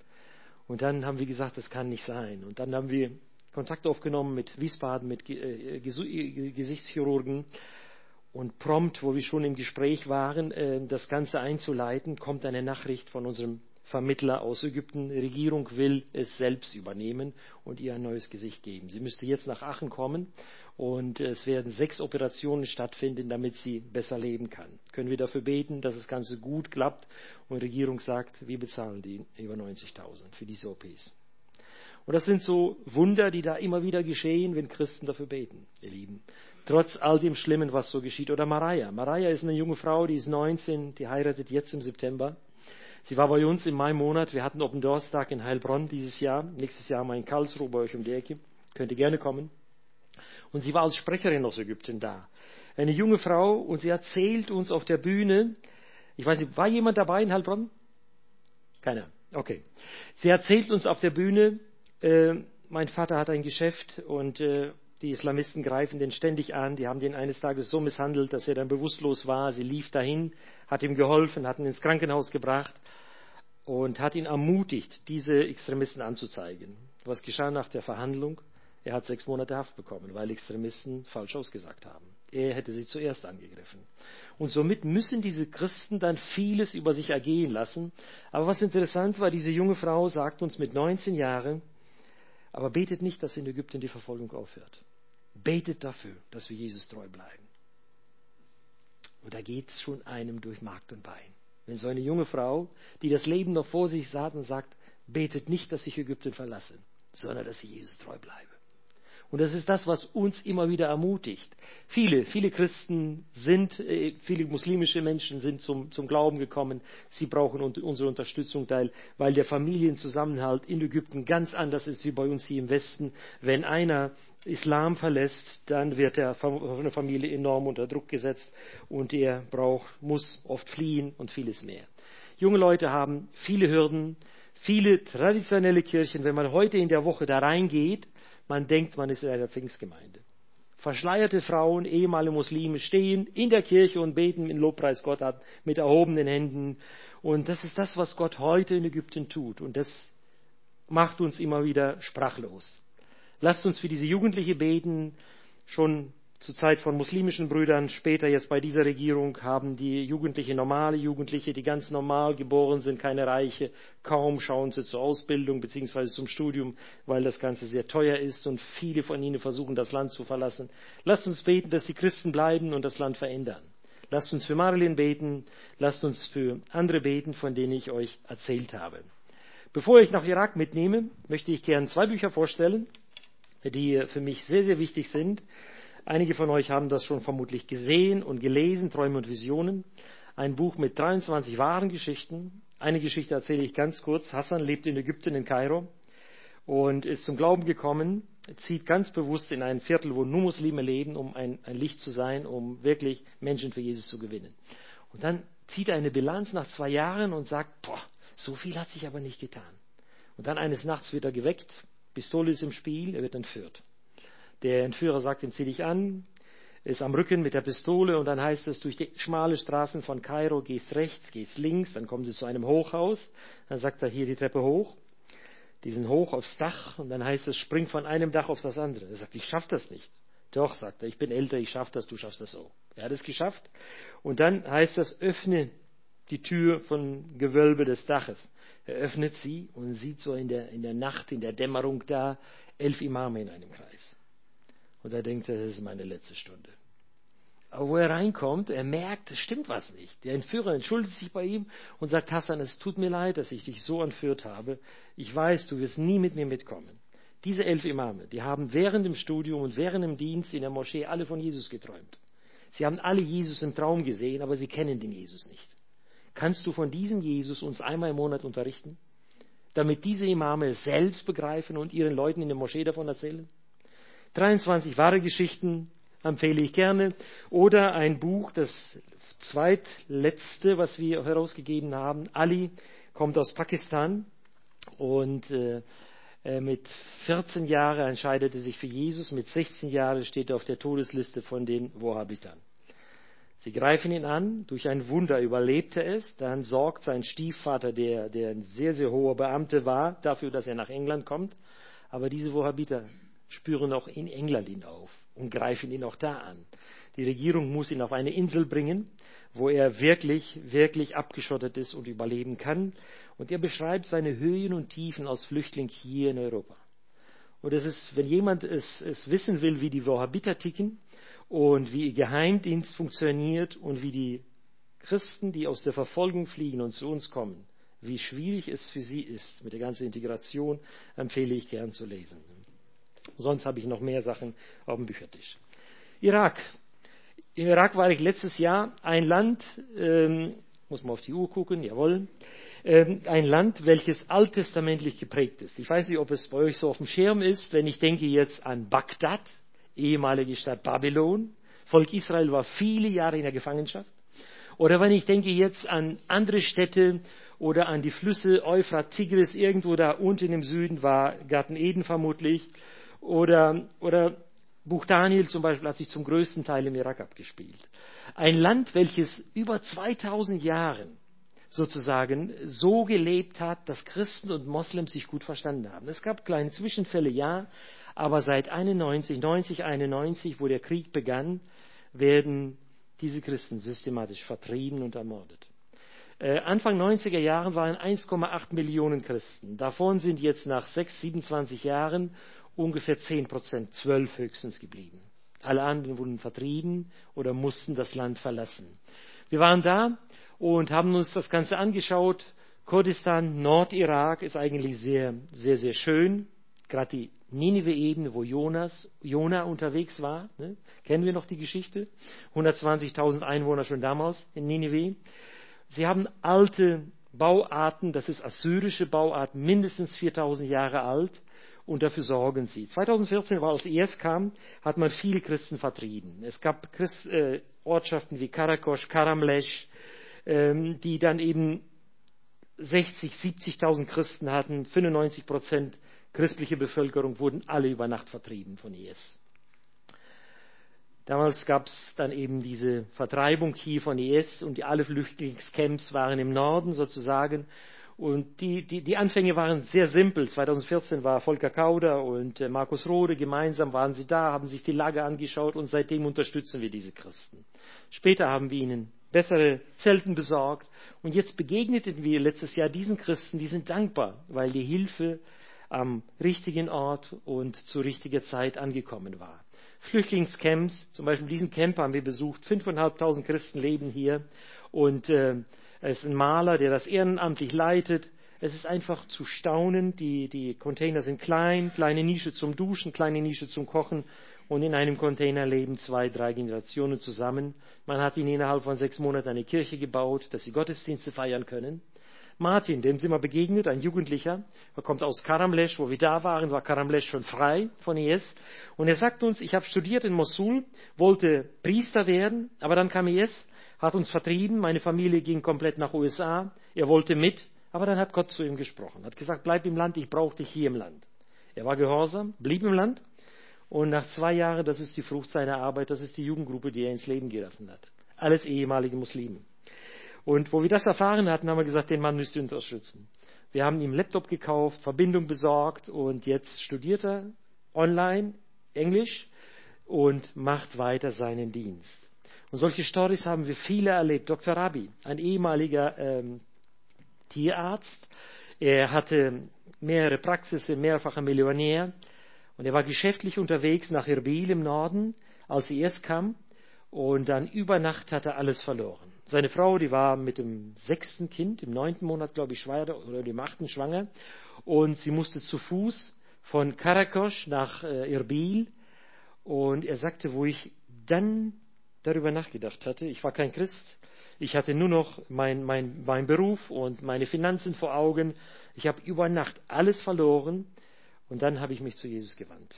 Und dann haben wir gesagt, das kann nicht sein. Und dann haben wir Kontakt aufgenommen mit Wiesbaden, mit äh, Gesichtschirurgen und prompt, wo wir schon im Gespräch waren, äh, das Ganze einzuleiten, kommt eine Nachricht von unserem Vermittler aus Ägypten: Die Regierung will es selbst übernehmen und ihr ein neues Gesicht geben. Sie müsste jetzt nach Aachen kommen und es werden sechs Operationen stattfinden, damit sie besser leben kann. Können wir dafür beten, dass das Ganze gut klappt und die Regierung sagt, wir bezahlen die über neunzigtausend für diese O Ps. Und das sind so Wunder, die da immer wieder geschehen, wenn Christen dafür beten, ihr Lieben. Trotz all dem Schlimmen, was so geschieht. Oder Maria. Maria ist eine junge Frau, die ist neunzehn, die heiratet jetzt im September. Sie war bei uns im Mai-Monat. Wir hatten Open Doors Tag in Heilbronn dieses Jahr. Nächstes Jahr mal in Karlsruhe bei euch um die Ecke. Könnt ihr gerne kommen. Und sie war als Sprecherin aus Ägypten da. Eine junge Frau und sie erzählt uns auf der Bühne, ich weiß nicht, war jemand dabei in Heilbronn? Keiner. Okay. Sie erzählt uns auf der Bühne, Äh, mein Vater hat ein Geschäft und äh, die Islamisten greifen den ständig an. Die haben den eines Tages so misshandelt, dass er dann bewusstlos war. Sie lief dahin, hat ihm geholfen, hat ihn ins Krankenhaus gebracht und hat ihn ermutigt, diese Extremisten anzuzeigen. Was geschah nach der Verhandlung? Er hat sechs Monate Haft bekommen, weil Extremisten falsch ausgesagt haben. Er hätte sie zuerst angegriffen. Und somit müssen diese Christen dann vieles über sich ergehen lassen. Aber was interessant war, diese junge Frau sagt uns mit neunzehn Jahren: Aber betet nicht, dass in Ägypten die Verfolgung aufhört. Betet dafür, dass wir Jesus treu bleiben. Und da geht es schon einem durch Mark und Bein. Wenn so eine junge Frau, die das Leben noch vor sich sah und sagt, betet nicht, dass ich Ägypten verlasse, sondern dass ich Jesus treu bleibe. Und das ist das, was uns immer wieder ermutigt. Viele, viele Christen sind, äh, viele muslimische Menschen sind zum, zum Glauben gekommen. Sie brauchen un- unsere Unterstützung, weil der Familienzusammenhalt in Ägypten ganz anders ist wie bei uns hier im Westen. Wenn einer Islam verlässt, dann wird er von der Familie enorm unter Druck gesetzt und er braucht, muss oft fliehen und vieles mehr. Junge Leute haben viele Hürden, viele traditionelle Kirchen. Wenn man heute in der Woche da reingeht, man denkt, man ist in einer Pfingstgemeinde. Verschleierte Frauen, ehemalige Muslime, stehen in der Kirche und beten in Lobpreis Gott ab, mit erhobenen Händen. Und das ist das, was Gott heute in Ägypten tut. Und das macht uns immer wieder sprachlos. Lasst uns für diese Jugendliche beten. Schon zur Zeit von muslimischen Brüdern, später jetzt bei dieser Regierung, haben die Jugendliche, normale Jugendliche, die ganz normal geboren sind, keine Reiche, kaum schauen sie zur Ausbildung bzw. zum Studium, weil das Ganze sehr teuer ist und viele von ihnen versuchen, das Land zu verlassen. Lasst uns beten, dass die Christen bleiben und das Land verändern. Lasst uns für Marilyn beten, lasst uns für andere beten, von denen ich euch erzählt habe. Bevor ich nach Irak mitnehme, möchte ich gerne zwei Bücher vorstellen, die für mich sehr, sehr wichtig sind. Einige von euch haben das schon vermutlich gesehen und gelesen, Träume und Visionen. Ein Buch mit dreiundzwanzig wahren Geschichten. Eine Geschichte erzähle ich ganz kurz. Hassan lebt in Ägypten, in Kairo. und ist zum Glauben gekommen, zieht ganz bewusst in ein Viertel, wo nur Muslime leben, um ein, ein Licht zu sein, um wirklich Menschen für Jesus zu gewinnen. Und dann zieht er eine Bilanz nach zwei Jahren und sagt, boah, so viel hat sich aber nicht getan. Und dann eines Nachts wird er geweckt, Pistole ist im Spiel, er wird entführt. Der Entführer sagt ihm, zieh dich an, ist am Rücken mit der Pistole und dann heißt es, durch die schmale Straßen von Kairo, gehst rechts, gehst links, dann kommen sie zu einem Hochhaus, dann sagt er, hier die Treppe hoch, die sind hoch aufs Dach und dann heißt es, spring von einem Dach auf das andere. Er sagt, ich schaff das nicht. Doch, sagt er, ich bin älter, ich schaff das, du schaffst das so. Er hat es geschafft und dann heißt das, öffne die Tür von Gewölbe des Daches. Er öffnet sie und sieht so in der, in der Nacht, in der Dämmerung da, elf Imame in einem Kreis. Und er denkt, das ist meine letzte Stunde. Aber wo er reinkommt, er merkt, es stimmt was nicht. Der Entführer entschuldigt sich bei ihm und sagt, Hassan, es tut mir leid, dass ich dich so entführt habe. Ich weiß, du wirst nie mit mir mitkommen. Diese elf Imame, die haben während dem Studium und während dem Dienst in der Moschee alle von Jesus geträumt. Sie haben alle Jesus im Traum gesehen, aber sie kennen den Jesus nicht. Kannst du von diesem Jesus uns einmal im Monat unterrichten, damit diese Imame es selbst begreifen und ihren Leuten in der Moschee davon erzählen? dreiundzwanzig wahre Geschichten empfehle ich gerne. Oder ein Buch, das zweitletzte, was wir herausgegeben haben. Ali kommt aus Pakistan und äh, mit vierzehn Jahren entscheidet er sich für Jesus. Mit sechzehn Jahren steht er auf der Todesliste von den Wahhabitern. Sie greifen ihn an, durch ein Wunder überlebt er es, dann sorgt sein Stiefvater, der, der ein sehr, sehr hoher Beamte war, dafür, dass er nach England kommt. Aber diese Wahhabiter spüren auch in England ihn auf und greifen ihn auch da an. Die Regierung muss ihn auf eine Insel bringen, wo er wirklich, wirklich abgeschottet ist und überleben kann. Und er beschreibt seine Höhen und Tiefen als Flüchtling hier in Europa. Und es ist, wenn jemand es, es wissen will, wie die Wahhabiter ticken und wie ihr Geheimdienst funktioniert und wie die Christen, die aus der Verfolgung fliehen und zu uns kommen, wie schwierig es für sie ist mit der ganzen Integration, empfehle ich gern zu lesen. Sonst habe ich noch mehr Sachen auf dem Büchertisch. Irak. Im Irak war ich letztes Jahr ein Land, ähm, muss man auf die Uhr gucken, jawohl, ähm, ein Land, welches alttestamentlich geprägt ist. Ich weiß nicht, ob es bei euch so auf dem Schirm ist, wenn ich denke jetzt an Bagdad, ehemalige Stadt Babylon. Volk Israel war viele Jahre in der Gefangenschaft. Oder wenn ich denke jetzt an andere Städte oder an die Flüsse Euphrat, Tigris, irgendwo da unten im Süden war Garten Eden vermutlich. Oder, oder Buch Daniel zum Beispiel hat sich zum größten Teil im Irak abgespielt. Ein Land, welches über zweitausend Jahre sozusagen so gelebt hat, dass Christen und Moslems sich gut verstanden haben. Es gab kleine Zwischenfälle, ja, aber seit einundneunzig, neunzig, einundneunzig, wo der Krieg begann, werden diese Christen systematisch vertrieben und ermordet. Äh, Anfang neunziger Jahren waren eins Komma acht Millionen Christen. Davon sind jetzt nach sechs, siebenundzwanzig Jahren ungefähr zehn Prozent, zwölf höchstens geblieben. Alle anderen wurden vertrieben oder mussten das Land verlassen. Wir waren da und haben uns das Ganze angeschaut. Kurdistan, Nordirak ist eigentlich sehr, sehr, sehr schön. Gerade die Ninive-Ebene, wo Jonas, Jona unterwegs war. Ne? Kennen wir noch die Geschichte? hundertzwanzigtausend Einwohner schon damals in Ninive. Sie haben alte Bauarten, das ist assyrische Bauarten, mindestens viertausend Jahre alt. Und dafür sorgen sie. zweitausendvierzehn, als I S kam, hat man viele Christen vertrieben. Es gab Christ, äh, Ortschaften wie Karakosch, Karamlesch, ähm, die dann eben sechzig, siebzigtausend Christen hatten. fünfundneunzig Prozent christliche Bevölkerung wurden alle über Nacht vertrieben von I S. Damals gab es dann eben diese Vertreibung hier von I S und die, alle Flüchtlingscamps waren im Norden sozusagen. Und die, die, die Anfänge waren sehr simpel. zweitausendvierzehn war Volker Kauder und äh, Markus Rode, gemeinsam waren sie da, haben sich die Lage angeschaut und seitdem unterstützen wir diese Christen. Später haben wir ihnen bessere Zelten besorgt und jetzt begegneten wir letztes Jahr diesen Christen, die sind dankbar, weil die Hilfe am richtigen Ort und zu richtiger Zeit angekommen war. Flüchtlingscamps, zum Beispiel diesen Camp haben wir besucht, fünftausendfünfhundert Christen leben hier und äh, er ist ein Maler, der das ehrenamtlich leitet. Es ist einfach zu staunen. Die, die Container sind klein, kleine Nische zum Duschen, kleine Nische zum Kochen. Und in einem Container leben zwei, drei Generationen zusammen. Man hat ihnen innerhalb von sechs Monaten eine Kirche gebaut, dass sie Gottesdienste feiern können. Martin, dem sind wir begegnet, ein Jugendlicher. Er kommt aus Karamlesch, wo wir da waren, war Karamlesch schon frei von I S. Und er sagt uns, ich habe studiert in Mosul, wollte Priester werden, aber dann kam I S, hat uns vertrieben, meine Familie ging komplett nach U S A, er wollte mit, aber dann hat Gott zu ihm gesprochen, hat gesagt, bleib im Land, ich brauche dich hier im Land. Er war gehorsam, blieb im Land und nach zwei Jahren, das ist die Frucht seiner Arbeit, das ist die Jugendgruppe, die er ins Leben gelassen hat. Alles ehemalige Muslime. Und wo wir das erfahren hatten, haben wir gesagt, den Mann müsst ihr unterstützen. Wir haben ihm einen Laptop gekauft, Verbindung besorgt und jetzt studiert er online Englisch und macht weiter seinen Dienst. Und solche Storys haben wir viele erlebt. Doktor Rabi, ein ehemaliger ähm, Tierarzt, er hatte mehrere Praxisen, mehrfacher Millionär und er war geschäftlich unterwegs nach Erbil im Norden, als I S kam und dann über Nacht hat er alles verloren. Seine Frau, die war mit dem sechsten Kind, im neunten Monat, glaube ich, schwanger oder dem achten schwanger und sie musste zu Fuß von Karakosch nach äh, Erbil und er sagte, wo ich dann darüber nachgedacht hatte, ich war kein Christ, ich hatte nur noch mein, mein, mein Beruf und meine Finanzen vor Augen, ich habe über Nacht alles verloren und dann habe ich mich zu Jesus gewandt.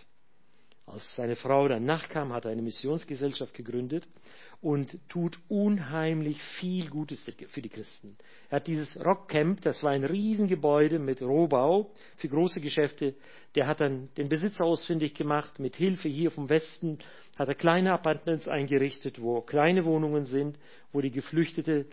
Als seine Frau dann nachkam, hat er eine Missionsgesellschaft gegründet und tut unheimlich viel Gutes für die Christen. Er hat dieses Rockcamp, das war ein Riesengebäude mit Rohbau für große Geschäfte, der hat dann den Besitzer ausfindig gemacht, mit Hilfe hier vom Westen hat er kleine Apartments eingerichtet, wo kleine Wohnungen sind, wo die Geflüchtete,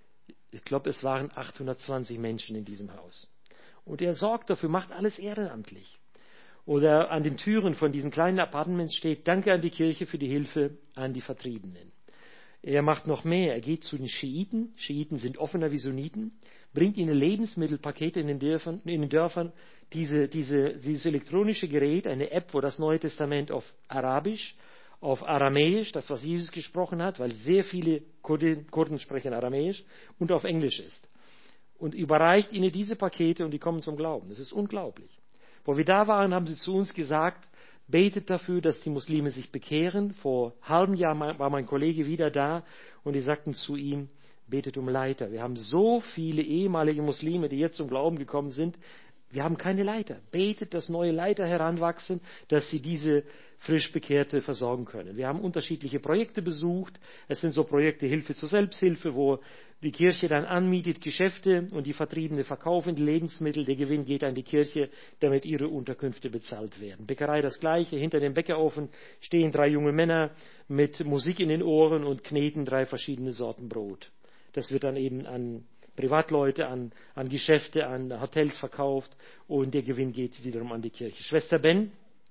ich glaube es waren achthundertzwanzig Menschen in diesem Haus. Und er sorgt dafür, macht alles ehrenamtlich. Oder an den Türen von diesen kleinen Apartments steht, danke an die Kirche für die Hilfe an die Vertriebenen. Er macht noch mehr, er geht zu den Schiiten, Schiiten sind offener wie Sunniten, bringt ihnen Lebensmittelpakete in den Dörfern, in den Dörfern diese, diese, dieses elektronische Gerät, eine App, wo das Neue Testament auf Arabisch, auf Aramäisch, das was Jesus gesprochen hat, weil sehr viele Kurden, Kurden sprechen Aramäisch, und auf Englisch ist. Und überreicht ihnen diese Pakete und die kommen zum Glauben. Das ist unglaublich. Wo wir da waren, haben sie zu uns gesagt, betet dafür, dass die Muslime sich bekehren. Vor einem halben Jahr war mein Kollege wieder da und die sagten zu ihm, betet um Leiter. Wir haben so viele ehemalige Muslime, die jetzt zum Glauben gekommen sind. Wir haben keine Leiter. Betet, dass neue Leiter heranwachsen, dass sie diese frisch Bekehrte versorgen können. Wir haben unterschiedliche Projekte besucht. Es sind so Projekte Hilfe zur Selbsthilfe, wo die Kirche dann anmietet Geschäfte und die Vertriebene verkaufen die Lebensmittel. Der Gewinn geht an die Kirche, damit ihre Unterkünfte bezahlt werden. Bäckerei das Gleiche. Hinter dem Bäckerofen stehen drei junge Männer mit Musik in den Ohren und kneten drei verschiedene Sorten Brot. Das wird dann eben an Privatleute, an, an Geschäfte, an Hotels verkauft und der Gewinn geht wiederum an die Kirche. Schwester Ben,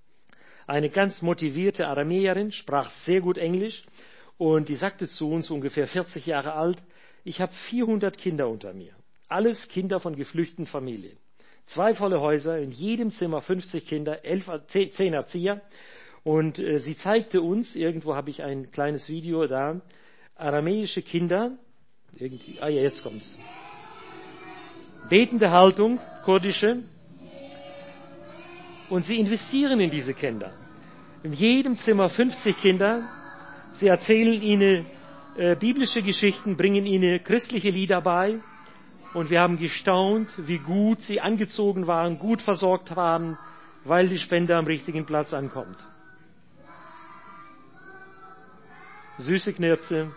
eine ganz motivierte Aramäerin, sprach sehr gut Englisch und die sagte zu uns, ungefähr vierzig Jahre alt, ich habe vierhundert Kinder unter mir, alles Kinder von geflüchteten Familien. Zwei volle Häuser, in jedem Zimmer fünfzig Kinder, elf, zehn Erzieher und äh, sie zeigte uns, irgendwo habe ich ein kleines Video da, aramäische Kinder, irgendwie, ah ja, jetzt kommt's. Betende Haltung, kurdische. Und sie investieren in diese Kinder. In jedem Zimmer fünfzig Kinder. Sie erzählen ihnen äh, biblische Geschichten, bringen ihnen christliche Lieder bei. Und wir haben gestaunt, wie gut sie angezogen waren, gut versorgt waren, weil die Spende am richtigen Platz ankommt. Süße Knirpse.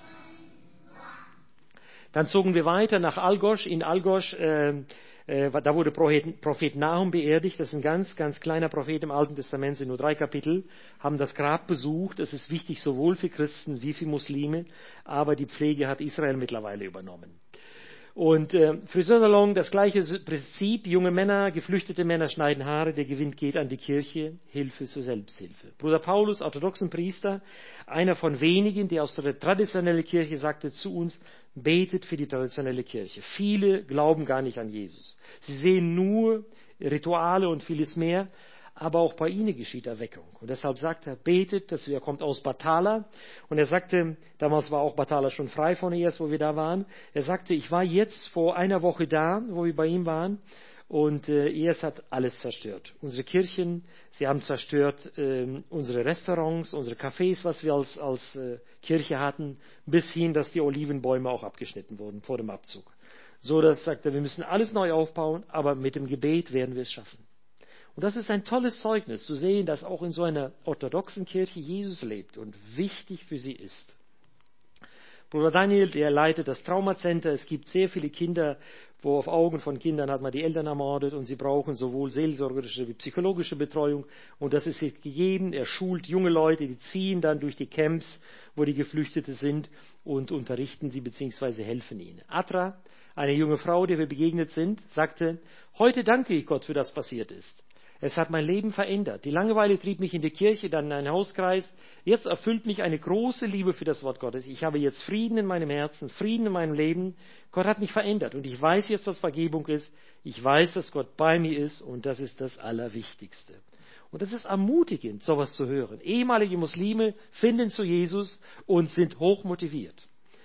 Dann zogen wir weiter nach Algosch. In Algosch, äh, äh, da wurde Prophet, Prophet Nahum beerdigt. Das ist ein ganz, ganz kleiner Prophet im Alten Testament, sind nur drei Kapitel. Haben das Grab besucht. Das ist wichtig sowohl für Christen wie für Muslime. Aber die Pflege hat Israel mittlerweile übernommen. Und äh, Friseursalon, das gleiche Prinzip. Junge Männer, geflüchtete Männer schneiden Haare. Der Gewinn geht an die Kirche. Hilfe zur Selbsthilfe. Bruder Paulus, orthodoxen Priester, einer von wenigen, der aus der traditionellen Kirche sagte zu uns, betet für die traditionelle Kirche. Viele glauben gar nicht an Jesus. Sie sehen nur Rituale und vieles mehr. Aber auch bei ihnen geschieht Erweckung. Und deshalb sagt er, betet, dass er kommt aus Batala. Und er sagte, damals war auch Batala schon frei von I S, wo wir da waren. Er sagte, ich war jetzt vor einer Woche da, wo wir bei ihm waren. Und äh, I S hat alles zerstört. Unsere Kirchen, sie haben zerstört äh, unsere Restaurants, unsere Cafés, was wir als, als äh, Kirche hatten, bis hin, dass die Olivenbäume auch abgeschnitten wurden vor dem Abzug. so dass, sagt er, wir müssen alles neu aufbauen, aber mit dem Gebet werden wir es schaffen. Und das ist ein tolles Zeugnis, zu sehen, dass auch in so einer orthodoxen Kirche Jesus lebt und wichtig für sie ist. Bruder Daniel, der leitet das Traumacenter. Es gibt sehr viele Kinder, wo auf Augen von Kindern hat man die Eltern ermordet und sie brauchen sowohl seelsorgerische wie psychologische Betreuung. Und das ist jetzt gegeben. Er schult junge Leute, die ziehen dann durch die Camps, wo die Geflüchtete sind und unterrichten sie bzw. helfen ihnen. Atra, eine junge Frau, der wir begegnet sind, sagte, heute danke ich Gott für das passiert ist. Es hat mein Leben verändert. Die Langeweile trieb mich in die Kirche, dann in einen Hauskreis. Jetzt erfüllt mich eine große Liebe für das Wort Gottes. Ich habe jetzt Frieden in meinem Herzen, Frieden in meinem Leben. Gott hat mich verändert und ich weiß jetzt, was Vergebung ist. Ich weiß, dass Gott bei mir ist und das ist das Allerwichtigste. Und das ist ermutigend, sowas zu hören. Ehemalige Muslime finden zu Jesus und sind hoch motiviert.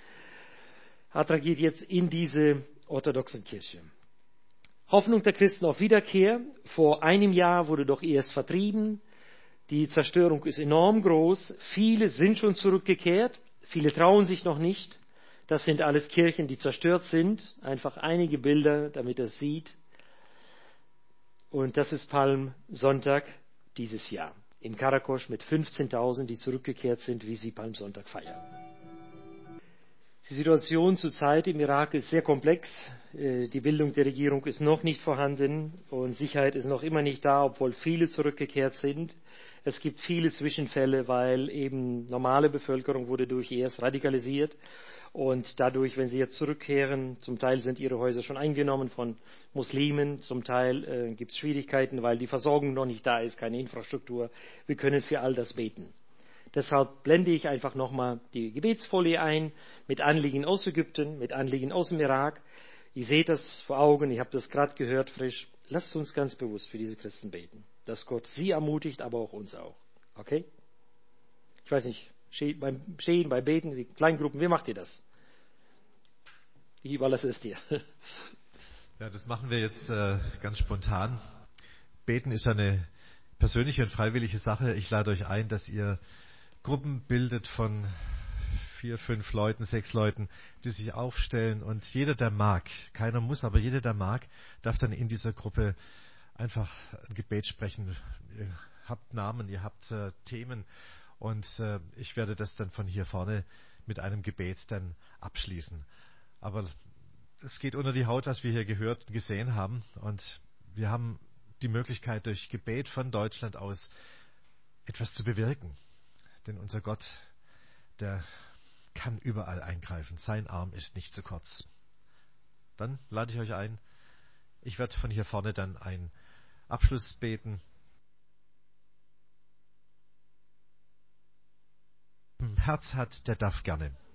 Atra geht jetzt in diese orthodoxen Kirche. Hoffnung der Christen auf Wiederkehr. Vor einem Jahr wurde doch erst vertrieben. Die Zerstörung ist enorm groß. Viele sind schon zurückgekehrt. Viele trauen sich noch nicht. Das sind alles Kirchen, die zerstört sind. Einfach einige Bilder, damit er es sieht. Und das ist Palmsonntag dieses Jahr. In Karakosch mit fünfzehntausend, die zurückgekehrt sind, wie sie Palmsonntag feiern. Die Situation zurzeit im Irak ist sehr komplex. Die Bildung der Regierung ist noch nicht vorhanden und Sicherheit ist noch immer nicht da, obwohl viele zurückgekehrt sind. Es gibt viele Zwischenfälle, weil eben normale Bevölkerung wurde durch I S radikalisiert und dadurch, wenn sie jetzt zurückkehren, zum Teil sind ihre Häuser schon eingenommen von Muslimen, zum Teil äh, gibt es Schwierigkeiten, weil die Versorgung noch nicht da ist, keine Infrastruktur. Wir können für all das beten. Deshalb blende ich einfach nochmal die Gebetsfolie ein mit Anliegen aus Ägypten, mit Anliegen aus dem Irak. Ihr seht das vor Augen, ich habe das gerade gehört frisch. Lasst uns ganz bewusst für diese Christen beten, dass Gott sie ermutigt, aber auch uns auch. Okay? Ich weiß nicht, beim Stehen, beim Beten, wie Kleingruppen, wie macht ihr das? Ich überlasse es dir. Ja, das machen wir jetzt äh, ganz spontan. Beten ist eine persönliche und freiwillige Sache. Ich lade euch ein, dass ihr Gruppen bildet von vier, fünf Leuten, sechs Leuten, die sich aufstellen und jeder, der mag, keiner muss, aber jeder, der mag, darf dann in dieser Gruppe einfach ein Gebet sprechen. Ihr habt Namen, ihr habt äh, Themen und äh, ich werde das dann von hier vorne mit einem Gebet dann abschließen. Aber es geht unter die Haut, was wir hier gehört und gesehen haben und wir haben die Möglichkeit, durch Gebet von Deutschland aus etwas zu bewirken. Denn unser Gott, der kann überall eingreifen. Sein Arm ist nicht zu kurz. Dann lade ich euch ein. Ich werde von hier vorne dann einen Abschluss beten. Herz hat, der darf gerne.